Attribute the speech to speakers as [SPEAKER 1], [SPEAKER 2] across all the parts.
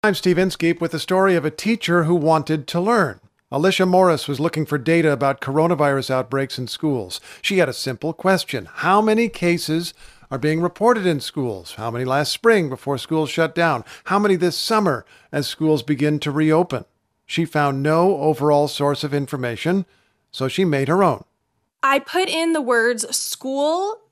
[SPEAKER 1] I'm Steve Inskeep with the story of a teacher who wanted to learn. Alicia Morris was looking for data about coronavirus outbreaks in schools. She had a simple question. How many cases are being reported in schools? How many last spring before schools shut down? How many this summer as schools begin to reopen? She found no overall source of information, so she made her own.
[SPEAKER 2] I put in the words school,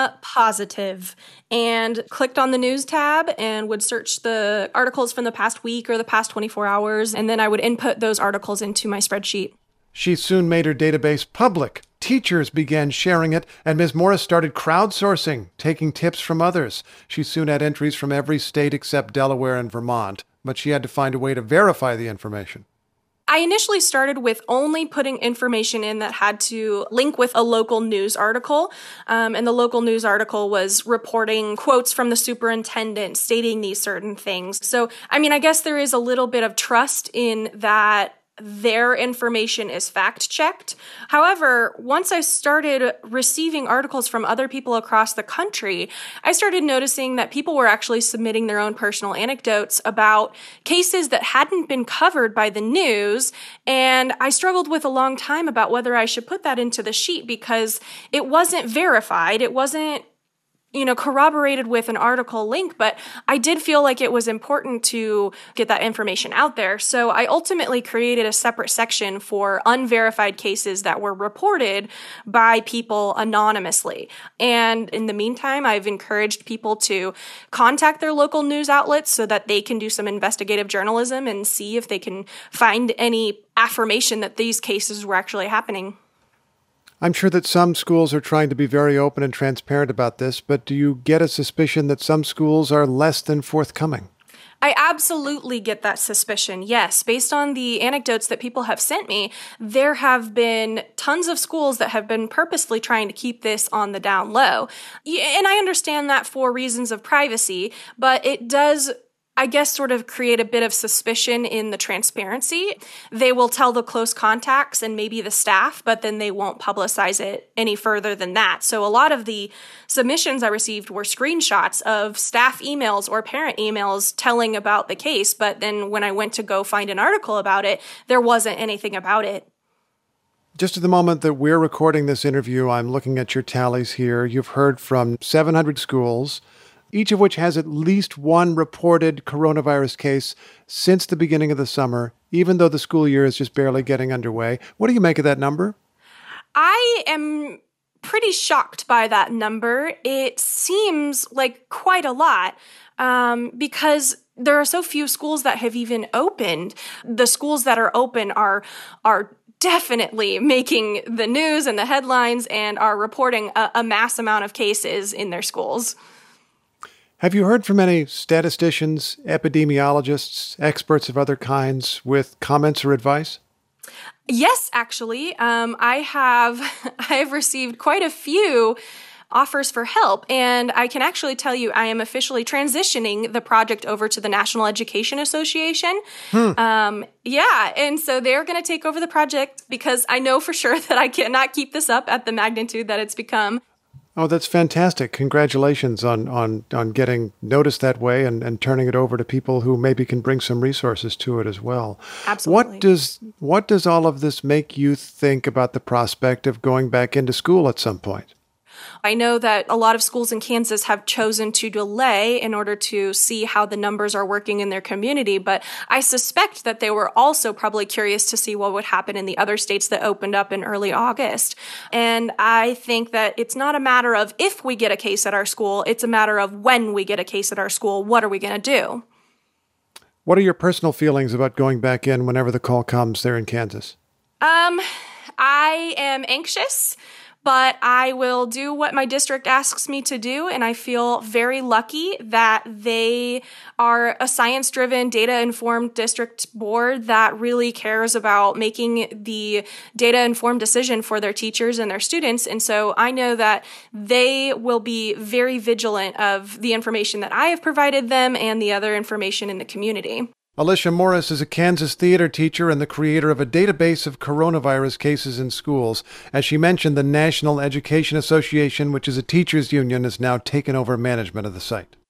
[SPEAKER 2] positive, and clicked on the news tab and would search the articles from the past week or the past 24 hours, and then I would input those articles into my spreadsheet.
[SPEAKER 1] She soon made her database public. Teachers began sharing it, and Ms. Morris started crowdsourcing, taking tips from others. She soon had entries from every state except Delaware and Vermont, but she had to find a way to verify the information.
[SPEAKER 2] I initially started with only putting information in that had to link with a local news article. And the local news article was reporting quotes from the superintendent stating these certain things. So, I guess there is a little bit of trust in that their information is fact-checked. However, once I started receiving articles from other people across the country, I started noticing that people were actually submitting their own personal anecdotes about cases that hadn't been covered by the news, and I struggled with a long time about whether I should put that into the sheet because it wasn't verified. It wasn't corroborated with an article link, but I did feel like it was important to get that information out there. So I ultimately created a separate section for unverified cases that were reported by people anonymously. And in the meantime, I've encouraged people to contact their local news outlets so that they can do some investigative journalism and see if they can find any affirmation that these cases were actually happening.
[SPEAKER 1] I'm sure that some schools are trying to be very open and transparent about this, but do you get a suspicion that some schools are less than forthcoming?
[SPEAKER 2] I absolutely get that suspicion, yes. Based on the anecdotes that people have sent me, there have been tons of schools that have been purposely trying to keep this on the down low. And I understand that for reasons of privacy, but it does sort of create a bit of suspicion in the transparency. They will tell the close contacts and maybe the staff, but then they won't publicize it any further than that. So a lot of the submissions I received were screenshots of staff emails or parent emails telling about the case, but then when I went to go find an article about it, there wasn't anything about it.
[SPEAKER 1] Just at the moment that we're recording this interview, I'm looking at your tallies here. You've heard from 700 schools, each of which has at least one reported coronavirus case since the beginning of the summer, even though the school year is just barely getting underway. What do you make of that number?
[SPEAKER 2] I am pretty shocked by that number. It seems like quite a lot because there are so few schools that have even opened. The schools that are open are definitely making the news and the headlines and are reporting a mass amount of cases in their schools.
[SPEAKER 1] Have you heard from any statisticians, epidemiologists, experts of other kinds with comments or advice?
[SPEAKER 2] Yes, actually. I have received quite a few offers for help, and I can actually tell you I am officially transitioning the project over to the National Education Association. And so they're going to take over the project because I know for sure that I cannot keep this up at the magnitude that it's become.
[SPEAKER 1] Oh, that's fantastic. Congratulations on getting noticed that way and turning it over to people who maybe can bring some resources to it as well.
[SPEAKER 2] Absolutely.
[SPEAKER 1] What does all of this make you think about the prospect of going back into school at some point?
[SPEAKER 2] I know that a lot of schools in Kansas have chosen to delay in order to see how the numbers are working in their community, but I suspect that they were also probably curious to see what would happen in the other states that opened up in early August. And I think that it's not a matter of if we get a case at our school, it's a matter of when we get a case at our school, what are we going to do?
[SPEAKER 1] What are your personal feelings about going back in whenever the call comes there in Kansas?
[SPEAKER 2] I am anxious, but I will do what my district asks me to do, and I feel very lucky that they are a science-driven, data-informed district board that really cares about making the data-informed decision for their teachers and their students, and so I know that they will be very vigilant of the information that I have provided them and the other information in the community.
[SPEAKER 1] Alicia Morris is a Kansas theater teacher and the creator of a database of coronavirus cases in schools. As she mentioned, the National Education Association, which is a teachers union, has now taken over management of the site.